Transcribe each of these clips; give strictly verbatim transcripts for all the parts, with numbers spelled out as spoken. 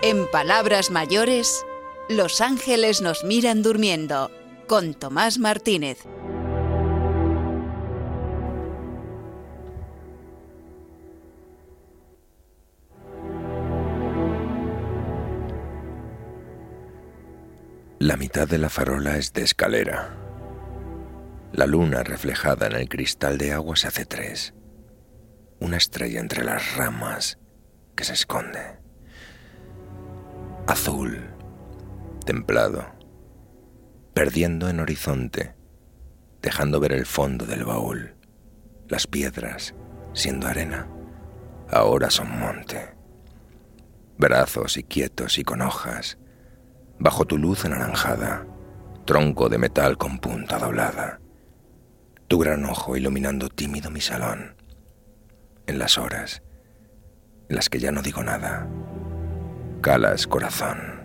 En palabras mayores, Los ángeles nos miran durmiendo, con Tomás Martínez. La mitad de la farola es de escalera. La luna reflejada en el cristal de agua se hace tres. Una estrella entre las ramas que se esconde. Azul, templado, perdiendo en horizonte, dejando ver el fondo del baúl. Las piedras, siendo arena, ahora son monte. Brazos y quietos y con hojas, bajo tu luz anaranjada, tronco de metal con punta doblada. Tu gran ojo iluminando tímido mi salón. En las horas en las que ya no digo nada, calas corazón.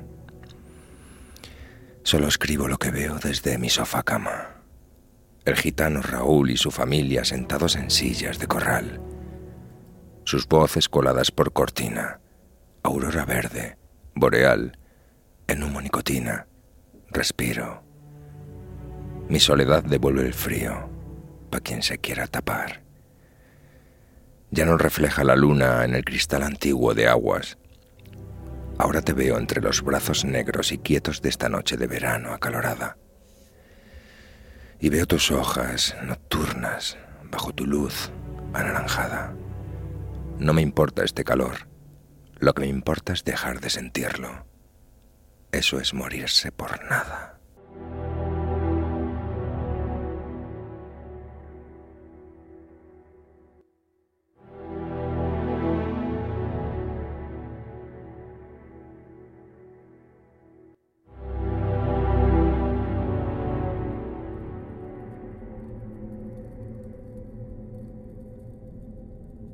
Solo escribo lo que veo desde mi sofá cama. El gitano Raúl y su familia sentados en sillas de corral. Sus voces coladas por cortina. Aurora verde, boreal, en humo nicotina. Respiro. Mi soledad devuelve el frío pa' quien se quiera tapar. Ya no refleja la luna en el cristal antiguo de aguas. Ahora te veo entre los brazos negros y quietos de esta noche de verano acalorada. Y veo tus hojas nocturnas bajo tu luz anaranjada. No me importa este calor. Lo que me importa es dejar de sentirlo. Eso es morirse por nada.